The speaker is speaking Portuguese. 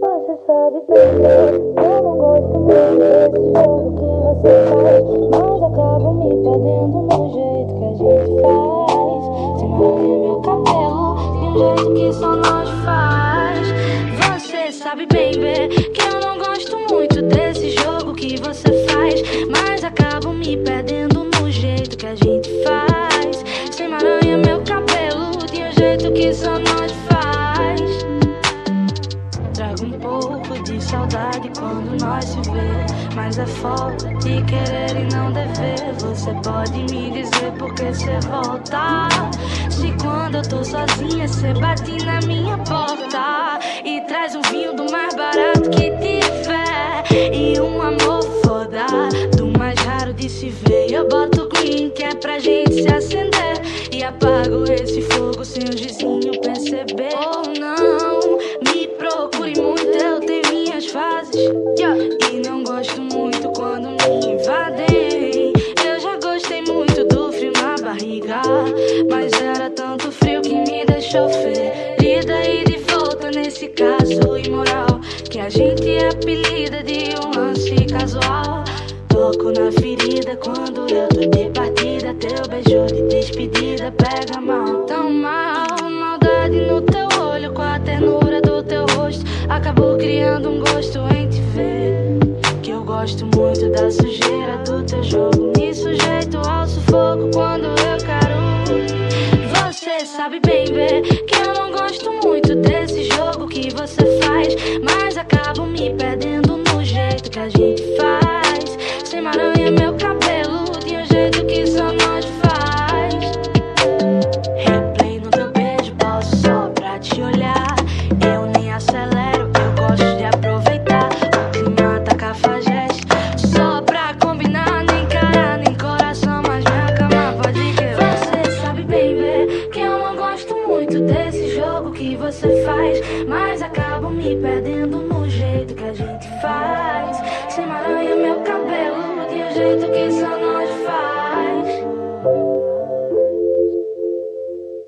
Você sabe bem, eu não gosto muito desse jogo que você faz, mas acabo me perdendo no jeito que a gente faz. Você maranha meu cabelo de um jeito que só nós faz. Você sabe bem, que eu não gosto muito desse jogo que você faz, mas acabo me perdendo no jeito que a gente faz. Você maranha meu cabelo de um jeito que só nós faz. Trago um pouco de saudade quando nós se vê, mas é falta de querer e não dever. Você pode me dizer por que você volta, se quando eu tô sozinha você bate na minha porta e traz um vinho do mais barato que tiver e um amor foda do mais raro de se ver. Eu boto green que é pra gente se acender e apago esse fogo sem o vizinho perceber. Oh não, me procure muito, eu tenho minhas fases, e não gosto muito quando me invadem. Eu já gostei muito do frio na barriga, mas era tanto frio que me deixou ferida e de volta nesse caso imoral que a gente apelida de um lance casual. Toco na ferida quando eu tô de partida, teu beijo de despedida pega mal, tão mal. Maldade no teu olho com a ternura do teu rosto acabou criando um gosto em te ver. Que eu gosto muito da sujeira do teu jogo, me sujeito ao sufoco quando eu quero. Você sabe bem, que eu não gosto muito desse jogo que você faz, mas acabo me perdendo no jeito que a gente faz. Você maranha meu cabelo de um jeito que só nós faz. Replay no teu beijo, posso só pra te olhar. Eu nem acelero, eu gosto de aproveitar. O clima tá cafajeste, só pra combinar. Nem cara, nem coração, mas minha cama pode que você sabe bem, que eu não gosto muito desse jogo que você faz, mas acabo me perdendo no jeito que a gente faz. Você maranha meu cabelo de um jeito que só não